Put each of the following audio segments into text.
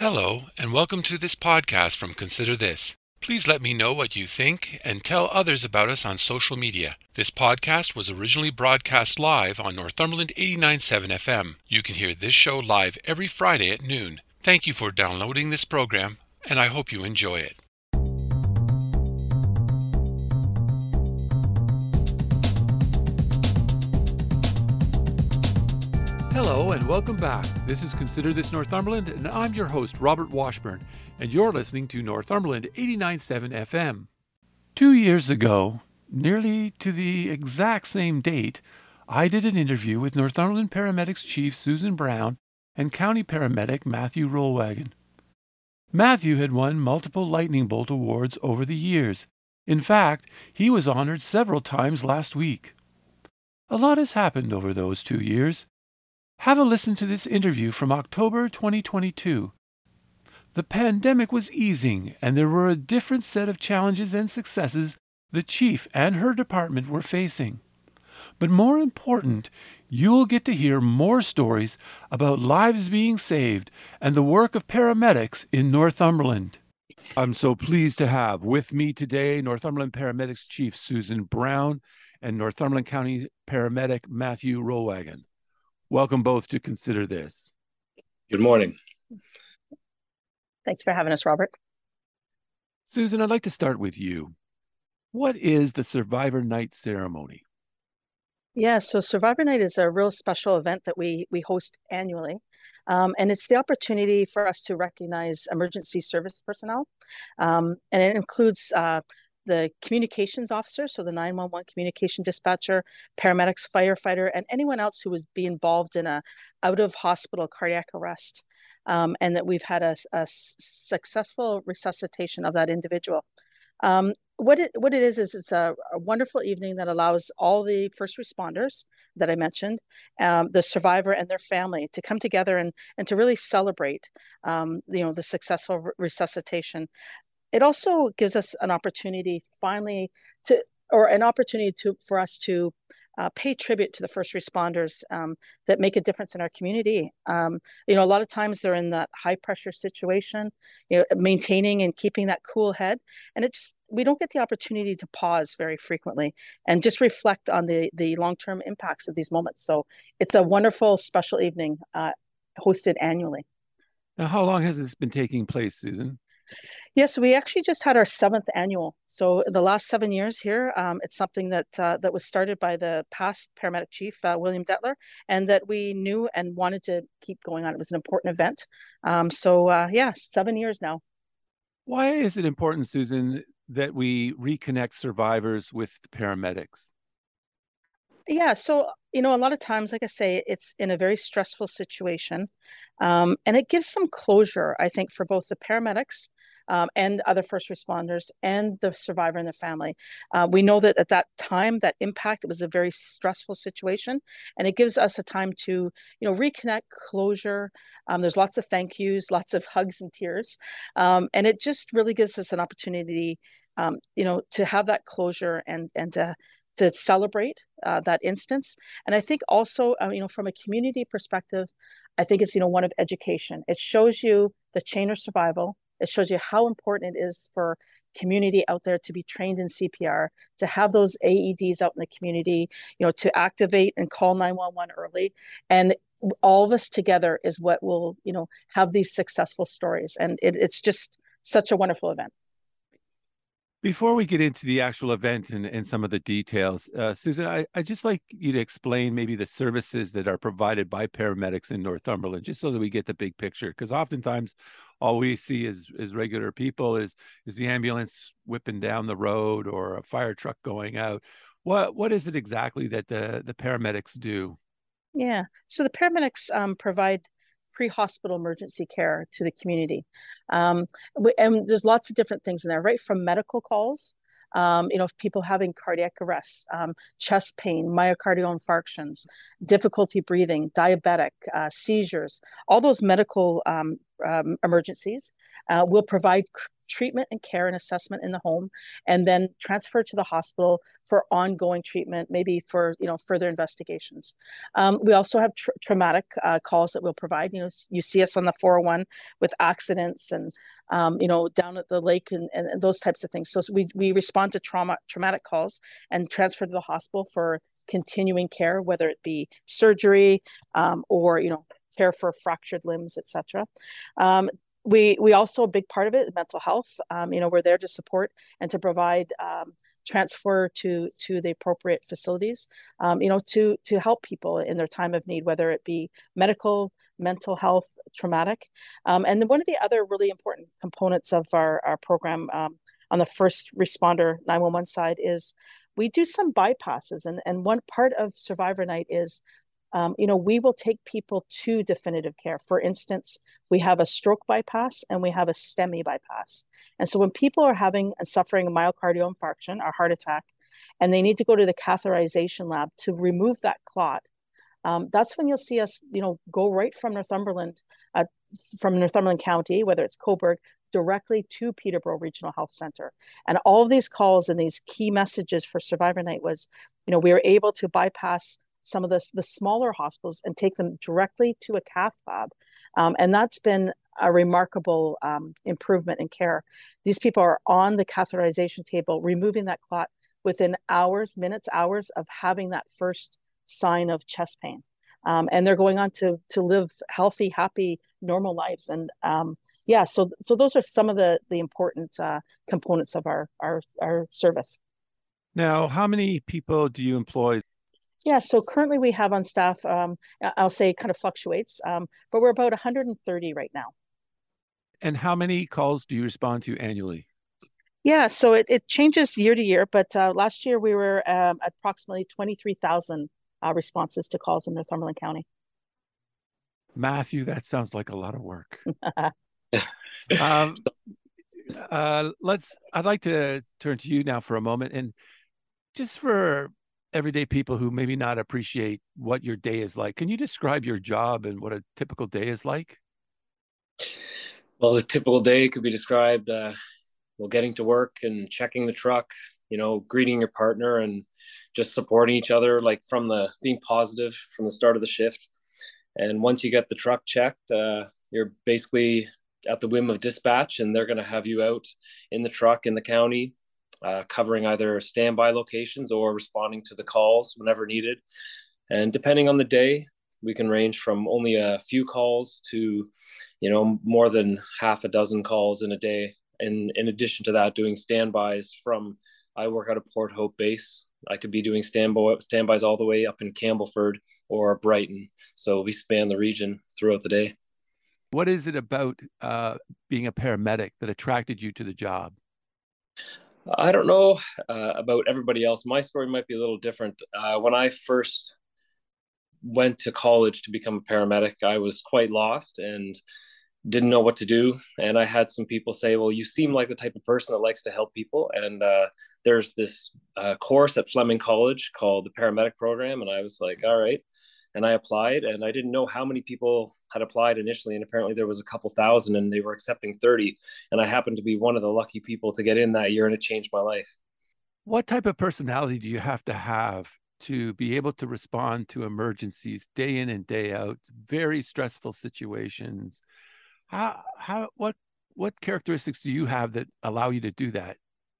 Hello, and welcome to this podcast from Consider This. Please let me know what you think and tell others about us on social media. This podcast was originally broadcast live on Northumberland 89.7 FM. You can hear this show live every Friday at noon. Thank you for downloading this program, and I hope you enjoy it. Hello and welcome back. This is Consider This Northumberland, and I'm your host, Robert Washburn, and you're listening to Northumberland 89.7 FM. 2 years ago, nearly to the exact same date, I did an interview with Northumberland Paramedics Chief Susan Brown and County Paramedic Matthew Rollwagon. Matthew had won multiple Lightning Bolt awards over the years. In fact, he was honored several times last week. A lot has happened over those 2 years. Have a listen to this interview from October 2022. The pandemic was easing, and there were a different set of challenges and successes the chief and her department were facing. But more important, you'll get to hear more stories about lives being saved and the work of paramedics in Northumberland. I'm so pleased to have with me today Northumberland Paramedics Chief Susan Brown and Northumberland County Paramedic Matthew Rollwagon. Welcome both to Consider This. Good morning. Thanks for having us, Robert. Susan, I'd like to start with you. What is the Survivor Night ceremony? Yeah, so Survivor Night is a real special event that we host annually. And it's the opportunity for us to recognize emergency service personnel. And it includes the communications officer, so the 911 communication dispatcher, paramedics, firefighter, and anyone else who would be involved in a out-of-hospital cardiac arrest, and that we've had a successful resuscitation of that individual. What it is it's a wonderful evening that allows all the first responders that I mentioned, the survivor and their family, to come together and to really celebrate, the successful resuscitation. It also gives us an opportunity for us to pay tribute to the first responders that make a difference in our community. A lot of times they're in that high pressure situation, maintaining and keeping that cool head. And we don't get the opportunity to pause very frequently and just reflect on the long-term impacts of these moments. So it's a wonderful special evening hosted annually. Now, how long has this been taking place, Susan? Yes, we actually just had our 7th annual. So the last 7 years here, it's something that was started by the past paramedic chief, William Detler, and that we knew and wanted to keep going on. It was an important event. 7 years now. Why is it important, Susan, that we reconnect survivors with paramedics? Yeah, so, a lot of times, like I say, it's in a very stressful situation. And it gives some closure, I think, for both the paramedics and other first responders and the survivor and the family. We know that at that time, that impact, it was a very stressful situation. And it gives us a time to, reconnect, closure. There's lots of thank yous, lots of hugs and tears. And it just really gives us an opportunity, to have that closure and to celebrate that instance. And I think also, from a community perspective, I think it's, one of education. It shows you the chain of survival. It shows you how important it is for community out there to be trained in CPR, to have those AEDs out in the community, to activate and call 911 early. And all of us together is what will, have these successful stories. And it's just such a wonderful event. Before we get into the actual event and some of the details, Susan, I'd just like you to explain maybe the services that are provided by paramedics in Northumberland, just so that we get the big picture. Because oftentimes all we see is regular people is the ambulance whipping down the road or a fire truck going out. What is it exactly that the paramedics do? Yeah, so the paramedics provide pre-hospital emergency care to the community. And there's lots of different things in there, right? From medical calls, people having cardiac arrests, chest pain, myocardial infarctions, difficulty breathing, diabetic, seizures, all those medical emergencies. We'll provide treatment and care and assessment in the home, and then transfer to the hospital for ongoing treatment, maybe for further investigations. We also have traumatic calls that we'll provide. You see us on the 401 with accidents and down at the lake and those types of things. So we respond to traumatic calls and transfer to the hospital for continuing care, whether it be surgery or care for fractured limbs, etc. We also, a big part of it is mental health. We're there to support and to provide transfer to the appropriate facilities, to help people in their time of need, whether it be medical, mental health, traumatic. And one of the other really important components of our program on the first responder 911 side is we do some bypasses. And one part of Survivor Night is we will take people to definitive care. For instance, we have a stroke bypass and we have a STEMI bypass. And so when people are having and suffering a myocardial infarction or heart attack, and they need to go to the catheterization lab to remove that clot, that's when you'll see us, go right from Northumberland County, whether it's Cobourg, directly to Peterborough Regional Health Center. And all of these calls and these key messages for Survivor Night was, we were able to bypass some of the smaller hospitals and take them directly to a cath lab. And that's been a remarkable improvement in care. These people are on the catheterization table, removing that clot within hours of having that first sign of chest pain. And they're going on to live healthy, happy, normal lives. And so those are some of the important components of our service. Now, how many people do you employ? Yeah, so currently we have on staff, I'll say it kind of fluctuates, but we're about 130 right now. And how many calls do you respond to annually? Yeah, so it changes year to year, but last year we were approximately 23,000 responses to calls in Northumberland County. Matthew, that sounds like a lot of work. I'd like to turn to you now for a moment, and just for everyday people who maybe not appreciate what your day is like, can you describe your job and what a typical day is like? Well, a typical day could be described, getting to work and checking the truck, greeting your partner and just supporting each other, like being positive from the start of the shift. And once you get the truck checked, you're basically at the whim of dispatch, and they're going to have you out in the truck in the county, covering either standby locations or responding to the calls whenever needed. And depending on the day, we can range from only a few calls to, more than half a dozen calls in a day. And in addition to that, doing standbys I work out of Port Hope base. I could be doing standbys all the way up in Campbellford or Brighton. So we span the region throughout the day. What is it about being a paramedic that attracted you to the job? I don't know about everybody else. My story might be a little different. When I first went to college to become a paramedic, I was quite lost and didn't know what to do. And I had some people say, well, you seem like the type of person that likes to help people. And there's this course at Fleming College called the paramedic program. And I was like, all right. And I applied, and I didn't know how many people had applied initially. And apparently there was a couple thousand, and they were accepting 30. And I happened to be one of the lucky people to get in that year, and it changed my life. What type of personality do you have to be able to respond to emergencies day in and day out, very stressful situations? What characteristics do you have that allow you to do that?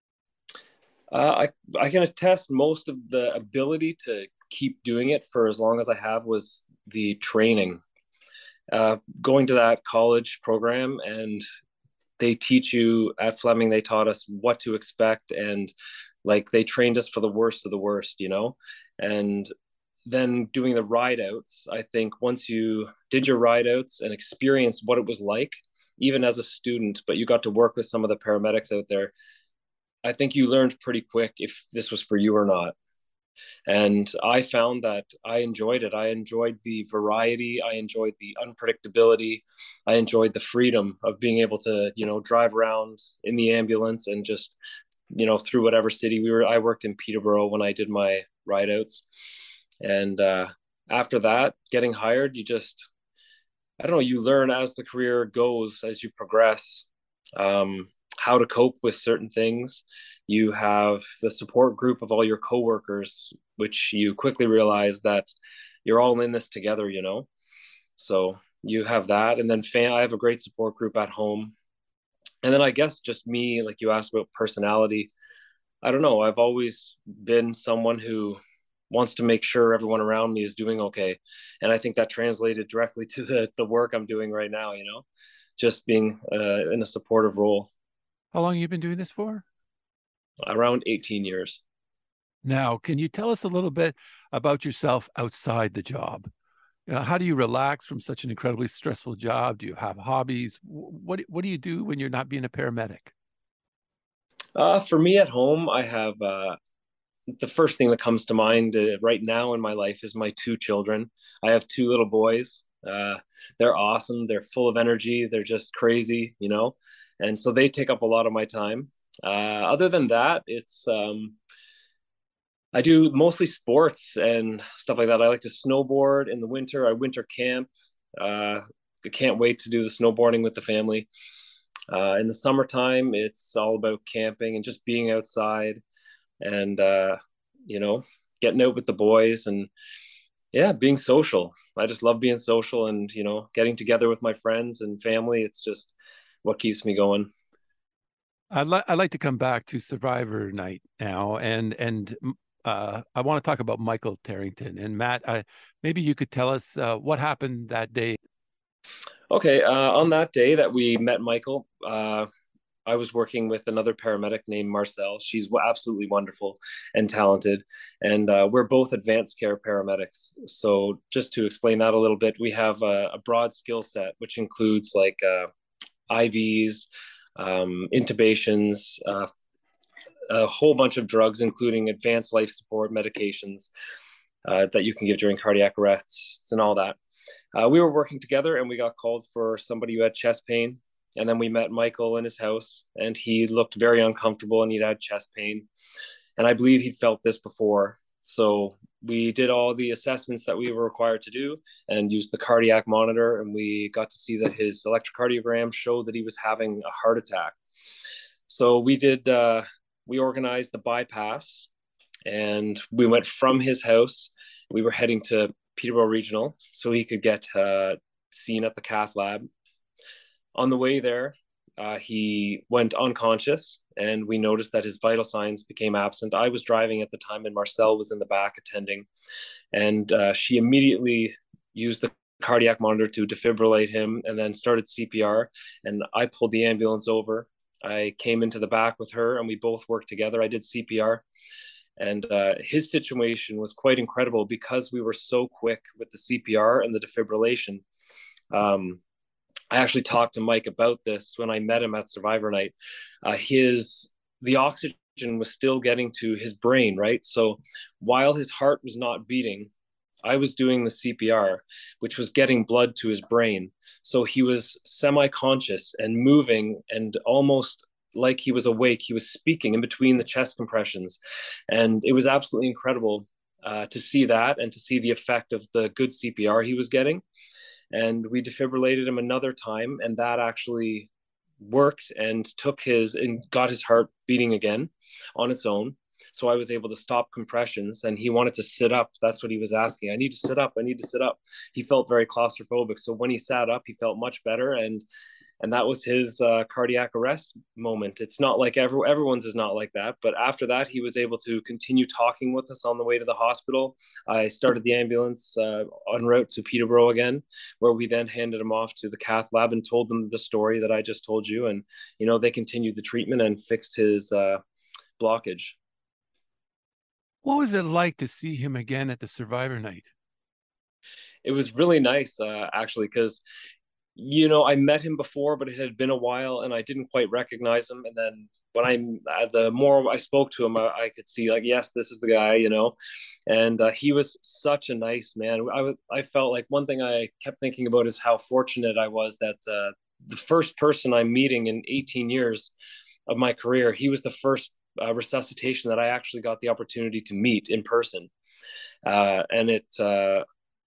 I can attest most of the ability to keep doing it for as long as I have was the training. Going to that college program, and they teach you at Fleming, they taught us what to expect, and they trained us for the worst of the worst, and then doing the ride outs. I think once you did your ride outs and experienced what it was like, even as a student, but you got to work with some of the paramedics out there, I think you learned pretty quick if this was for you or not. And I found that I enjoyed it. I enjoyed the variety. I enjoyed the unpredictability. I enjoyed the freedom of being able to, drive around in the ambulance and just, through whatever city I worked in Peterborough when I did my ride outs. And after that, getting hired, I don't know, you learn as the career goes, as you progress, how to cope with certain things. You have the support group of all your coworkers, which you quickly realize that you're all in this together, you know? So you have that. And then I have a great support group at home. And then I guess just me, like you asked about personality. I don't know. I've always been someone who wants to make sure everyone around me is doing okay. And I think that translated directly to the work I'm doing right now, you know, just being in a supportive role. How long have you been doing this for? Around 18 years. Now, can you tell us a little bit about yourself outside the job? How do you relax from such an incredibly stressful job? Do you have hobbies? What do you do when you're not being a paramedic? For me at home, I have the first thing that comes to mind right now in my life is my two children. I have two little boys. They're awesome. They're full of energy. They're just crazy, you know, and so they take up a lot of my time. Other than that, it's I do mostly sports and stuff like that. I like to snowboard in the winter. I winter camp. I can't wait to do the snowboarding with the family. In the summertime, it's all about camping and just being outside and you know, getting out with the boys and yeah, being social. I just love being social and you know, getting together with my friends and family. It's just what keeps me going. I'd like to come back to Survivor Night now, and I want to talk about Michael Terrington and Matt. Maybe you could tell us what happened that day. Okay, on that day that we met Michael, I was working with another paramedic named Marcel. She's absolutely wonderful and talented. And we're both advanced care paramedics. So, just to explain that a little bit, we have a broad skill set, which includes like IVs, intubations, a whole bunch of drugs, including advanced life support medications that you can give during cardiac arrests and all that. We were working together and we got called for somebody who had chest pain. And then we met Michael in his house and he looked very uncomfortable and he'd had chest pain. And I believe he'd felt this before. So we did all the assessments that we were required to do and used the cardiac monitor. And we got to see that his electrocardiogram showed that he was having a heart attack. So we organized the bypass and we went from his house. We were heading to Peterborough Regional so he could get seen at the cath lab. On the way there, he went unconscious and we noticed that his vital signs became absent. I was driving at the time and Marcel was in the back attending. And she immediately used the cardiac monitor to defibrillate him and then started CPR. And I pulled the ambulance over. I came into the back with her and we both worked together. I did CPR. And his situation was quite incredible because we were so quick with the CPR and the defibrillation. I actually talked to Mike about this when I met him at Survivor Night. The oxygen was still getting to his brain, right? So while his heart was not beating, I was doing the CPR, which was getting blood to his brain. So he was semi-conscious and moving and almost like he was awake. He was speaking in between the chest compressions. And it was absolutely incredible to see that and to see the effect of the good CPR he was getting. And we defibrillated him another time, and that actually worked and got his heart beating again on its own. So I was able to stop compressions and he wanted to sit up. That's what he was asking. I need to sit up. I need to sit up. He felt very claustrophobic. So when he sat up, he felt much better. And that was his cardiac arrest moment. It's not like everyone's is not like that. But after that, he was able to continue talking with us on the way to the hospital. I started the ambulance en route to Peterborough again, where we then handed him off to the cath lab and told them the story that I just told you. And, you know, they continued the treatment and fixed his blockage. What was it like to see him again at the Survivor Night? It was really nice, actually, because you know, I met him before, but it had been a while and I didn't quite recognize him. And then the more I spoke to him, I could see like, yes, this is the guy, you know, and he was such a nice man. I felt like one thing I kept thinking about is how fortunate I was that the first person I'm meeting in 18 years of my career, he was the first resuscitation that I actually got the opportunity to meet in person. And it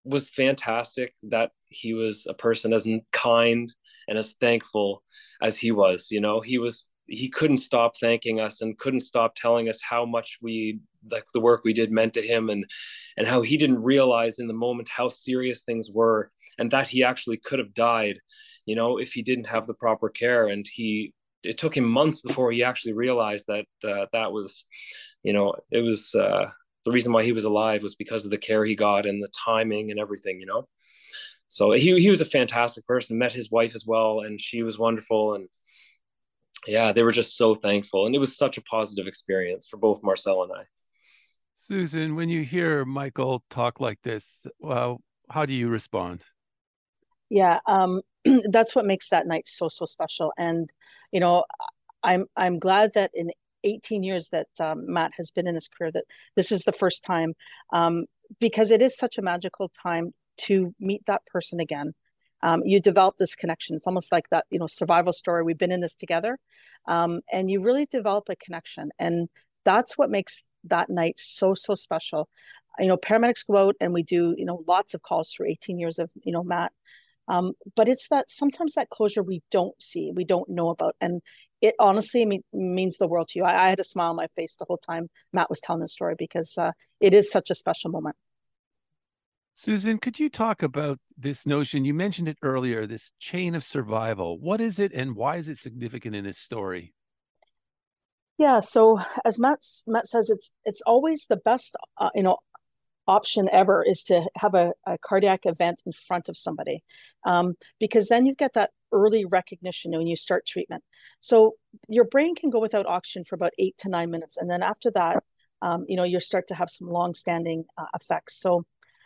was fantastic that he was a person as kind and as thankful as he was. He couldn't stop thanking us and couldn't stop telling us how much we like the work we did meant to him, and how he didn't realize in the moment how serious things were, and that he actually could have died, if he didn't have the proper care. And it took him months before he actually realized that that was, it was the reason why he was alive was because of the care he got and the timing and everything. So he was a fantastic person. Met his wife as well, and she was wonderful. And yeah, they were just so thankful, and it was such a positive experience for both Marcel and I. Susan, when you hear Michael talk like this, well, how do you respond? Yeah, that's what makes that night so, so special. And, I'm glad that in 18 years that Matt has been in his career, that this is the first time, because it is such a magical time to meet that person again. You develop this connection. It's almost like that, survival story. We've been in this together, and you really develop a connection. And that's what makes that night so, so special. Paramedics go out and we do, lots of calls through 18 years of, Matt. But it's that sometimes that closure we don't see, we don't know about. And it honestly means the world to you. I had a smile on my face the whole time Matt was telling the story, because it is such a special moment. Susan, could you talk about this notion? You mentioned it earlier, this chain of survival. What is it and why is it significant in this story? Yeah, so as Matt says, it's always the best, option ever is to have a cardiac event in front of somebody, because then you get that early recognition when you start treatment. So your brain can go without oxygen for about 8 to 9 minutes, and then after that, you start to have some long-standing effects. So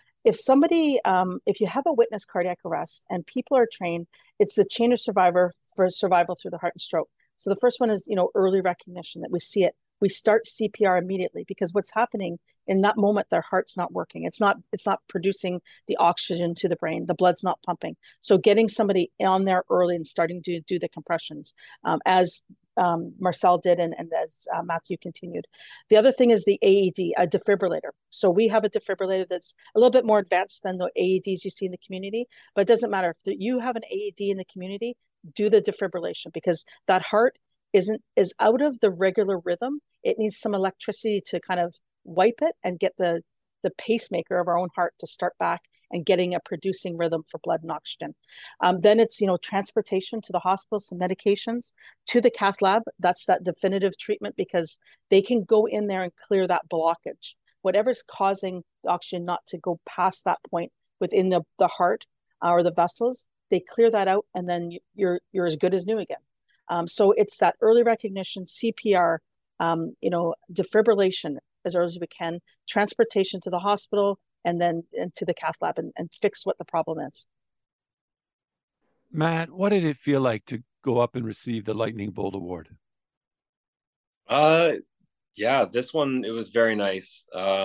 if you have a witness cardiac arrest and people are trained, it's the chain of survival through the heart and stroke. So the first one is, early recognition, that we see it. We start CPR immediately, because what's happening in that moment, their heart's not working. It's not producing the oxygen to the brain. The blood's not pumping. So getting somebody on there early and starting to do the compressions, as Marcel did, and as Matthew continued. The other thing is the AED, a defibrillator. So we have a defibrillator that's a little bit more advanced than the AEDs you see in the community, but it doesn't matter. If you have an AED in the community, do the defibrillation, because that heart is out of the regular rhythm. It needs some electricity to kind of wipe it and get the pacemaker of our own heart to start back and getting a producing rhythm for blood and oxygen. Then it's, transportation to the hospital, some medications, to the cath lab. That's that definitive treatment, because they can go in there and clear that blockage. Whatever's causing the oxygen not to go past that point within the heart or the vessels, they clear that out, and then you're as good as new again. So it's that early recognition, CPR, defibrillation as early as we can, transportation to the hospital, and then to the cath lab and fix what the problem is. Matt, what did it feel like to go up and receive the Lightning Bolt Award? Yeah, this one, it was very nice.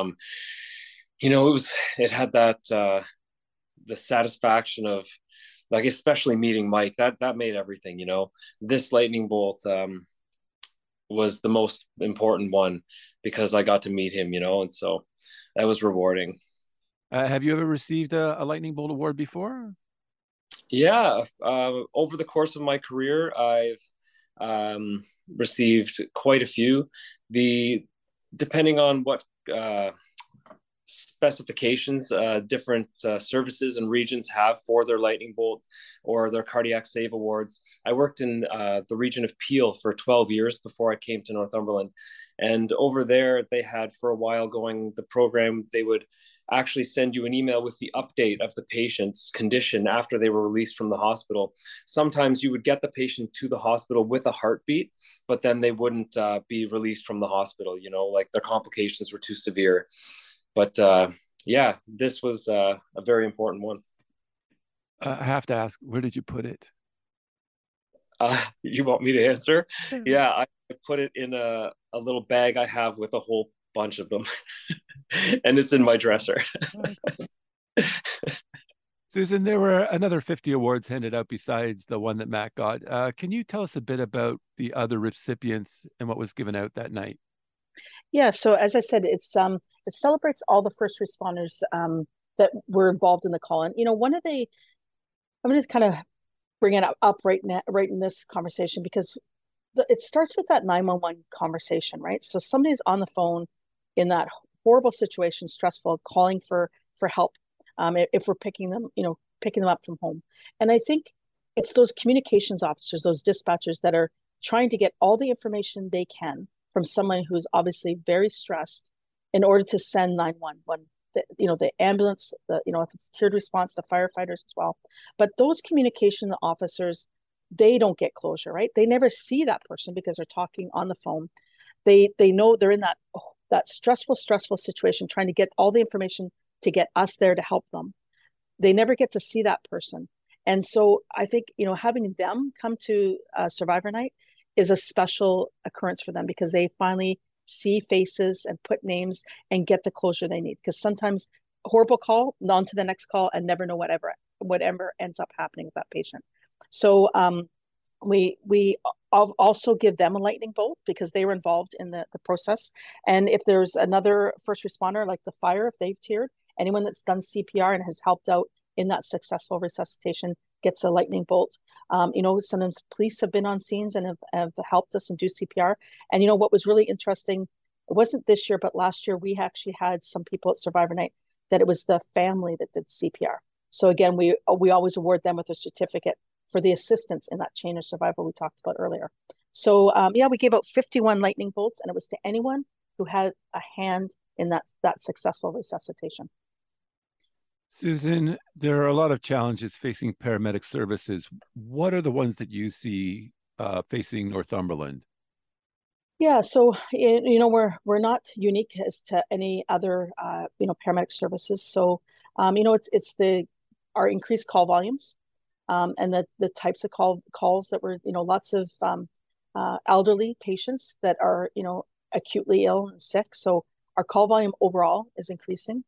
It had that, the satisfaction of, like, especially meeting Mike, that made everything. This Lightning Bolt was the most important one, because I got to meet him, and so that was rewarding. Have you ever received a Lightning Bolt Award before? Yeah, over the course of my career, I've received quite a few. Depending on what specifications different services and regions have for their Lightning Bolt or their Cardiac Save Awards. I worked in the region of Peel for 12 years before I came to Northumberland. And over there, they had for a while going the program, they would actually send you an email with the update of the patient's condition after they were released from the hospital. Sometimes you would get the patient to the hospital with a heartbeat, but then they wouldn't be released from the hospital, like their complications were too severe. But yeah, this was a very important one. I have to ask, where did you put it? You want me to answer? Yeah, I put it in a little bag I have with a whole bunch of them. And it's in my dresser. Susan, there were another 50 awards handed out besides the one that Matt got. Can you tell us a bit about the other recipients and what was given out that night? Yeah, so as I said, it celebrates all the first responders that were involved in the call. And, I'm going to kind of bring it up right now, right in this conversation, because it starts with that 911 conversation, right? So somebody's on the phone in that horrible situation, stressful, calling for help. If we're picking them up from home. And I think it's those communications officers, those dispatchers that are trying to get all the information they can from someone who's obviously very stressed in order to send 911, the ambulance, if it's tiered response, the firefighters as well. But those communication officers, they don't get closure, right? They never see that person because they're talking on the phone. They know they're in that stressful situation, trying to get all the information to get us there to help them. They never get to see that person. And so I think, having them come to Survivor Night is a special occurrence for them, because they finally see faces and put names and get the closure they need. Because sometimes horrible call, on to the next call, and never know whatever ends up happening with that patient. So we also give them a lightning bolt because they were involved in the process. And if there's another first responder, like the fire, if they've tiered, anyone that's done CPR and has helped out in that successful resuscitation gets a lightning bolt. Sometimes police have been on scenes and have helped us and do CPR. And what was really interesting, it wasn't this year, but last year, we actually had some people at Survivor Night that it was the family that did CPR. So again, we always award them with a certificate for the assistance in that chain of survival we talked about earlier. So we gave out 51 lightning bolts, and it was to anyone who had a hand in that successful resuscitation. Susan, there are a lot of challenges facing paramedic services. What are the ones that you see facing Northumberland? Yeah, so we're not unique as to any other paramedic services. So it's our increased call volumes, and the types of calls that were lots of elderly patients that are acutely ill and sick. So our call volume overall is increasing.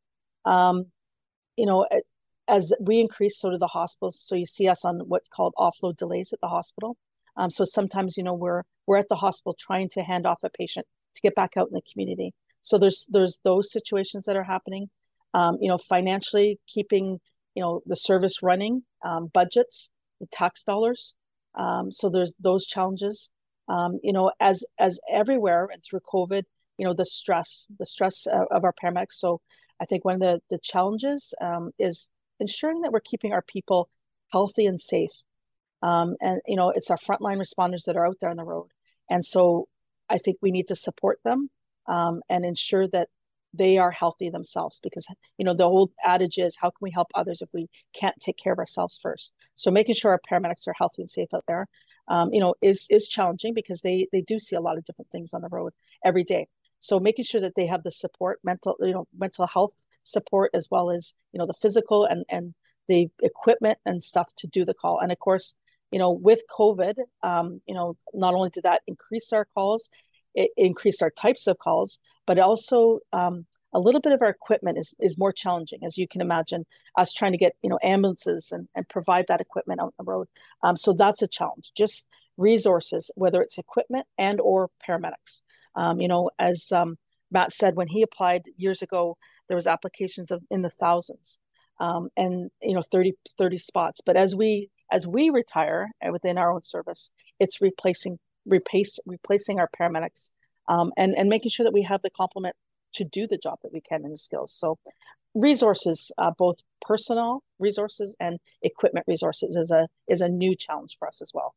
As we increase, so do the hospitals. So you see us on what's called offload delays at the hospital. So sometimes, we're at the hospital trying to hand off a patient to get back out in the community. So there's those situations that are happening. Financially keeping, the service running, budgets, the tax dollars. So there's those challenges. As everywhere and through COVID, the stress of our paramedics. So I think one of the challenges is ensuring that we're keeping our people healthy and safe. And it's our frontline responders that are out there on the road. And so I think we need to support them and ensure that they are healthy themselves, because, the old adage is, how can we help others if we can't take care of ourselves first? So making sure our paramedics are healthy and safe out there, is challenging, because they do see a lot of different things on the road every day. So making sure that they have the support, mental health support, as well as, the physical and the equipment and stuff to do the call. And of course, with COVID, not only did that increase our calls, it increased our types of calls, but also a little bit of our equipment is more challenging, as you can imagine, us trying to get, ambulances and provide that equipment out on the road. So that's a challenge, just resources, whether it's equipment and or paramedics. As Matt said, when he applied years ago, there was applications in the thousands, and 30 spots. But as we retire within our own service, it's replacing our paramedics, and making sure that we have the complement to do the job that we can and the skills. So resources, both personnel resources and equipment resources, is a new challenge for us as well.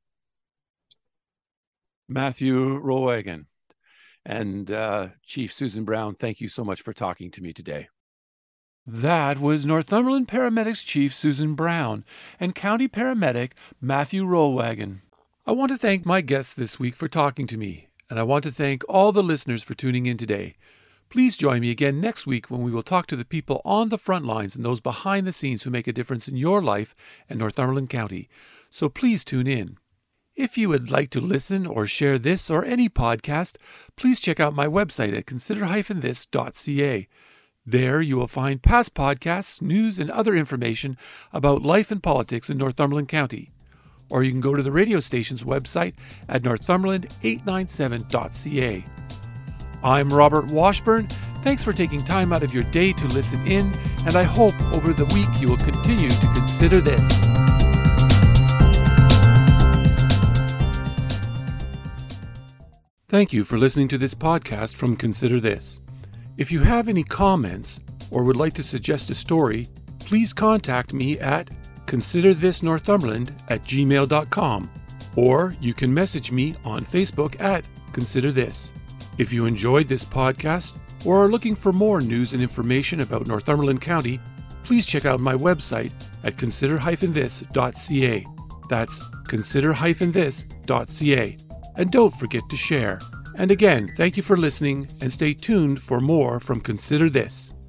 Matthew Rollwagon and Chief Susan Brown, thank you so much for talking to me today. That was Northumberland Paramedics Chief Susan Brown and County Paramedic Matthew Rollwagon. I want to thank my guests this week for talking to me, and I want to thank all the listeners for tuning in today. Please join me again next week when we will talk to the people on the front lines and those behind the scenes who make a difference in your life and Northumberland County. So please tune in. If you would like to listen or share this or any podcast, please check out my website at consider-this.ca. There you will find past podcasts, news, and other information about life and politics in Northumberland County. Or you can go to the radio station's website at northumberland897.ca. I'm Robert Washburn. Thanks for taking time out of your day to listen in, and I hope over the week you will continue to consider this. Thank you for listening to this podcast from Consider This. If you have any comments or would like to suggest a story, please contact me at considerthisnorthumberland@gmail.com, or you can message me on Facebook at Consider This. If you enjoyed this podcast or are looking for more news and information about Northumberland County, please check out my website at consider-this.ca. That's consider-this.ca. And don't forget to share. And again, thank you for listening, and stay tuned for more from Consider This.